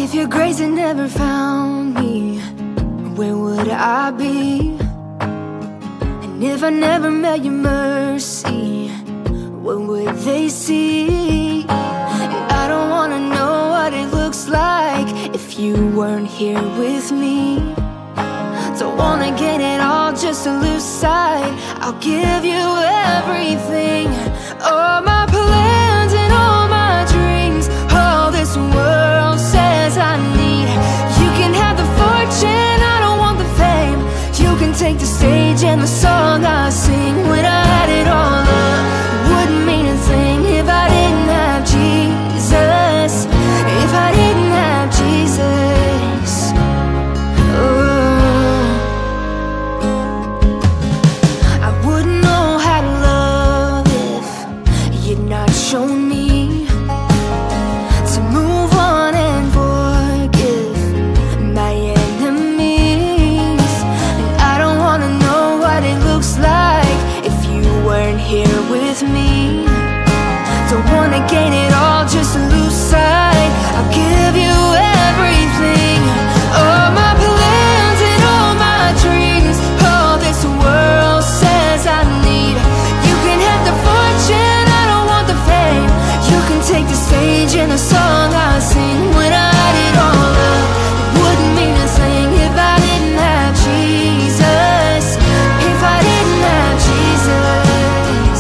If your grace had never found me, where would I be? And if I never met your mercy, what would they see? And I don't wanna know what it looks like if you weren't here with me. Don't wanna get it all just to lose sight. I'll give you everything, all my plans and all my dreams, all this world says I need. You can have the fortune, I don't want the fame. You can take the stage and the song I sing. When I had it all up, it wouldn't mean a thing if I didn't have Jesus. If I didn't have Jesus, oh, I wouldn't know how to love if you'd not shown me to move on and forgive my enemies. And I don't wanna know what it looks like if you weren't here with me. Don't wanna gain it all just to lose sight. I'll give you everything, all my plans and all my dreams, all this world says I need. You can have the fortune, I don't want the fame. You can take the stage and the song I sing. When I had it all up, it wouldn't mean a thing if I didn't have Jesus. If I didn't have Jesus,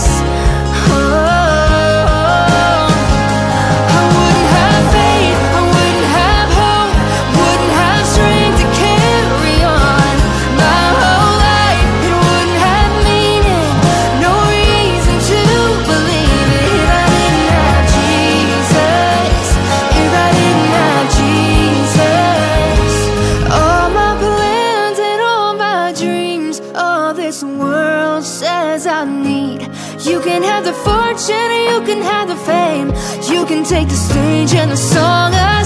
oh, I wouldn't have faith, I wouldn't have hope, wouldn't have strength to carry on. My whole life, it wouldn't have meaning, no reason to believe it. If I didn't have Jesus, if I didn't have Jesus, all my plans and all my dreams, all this world says I need. You can have the fortune, you can have the fame. You can take the stage and the song I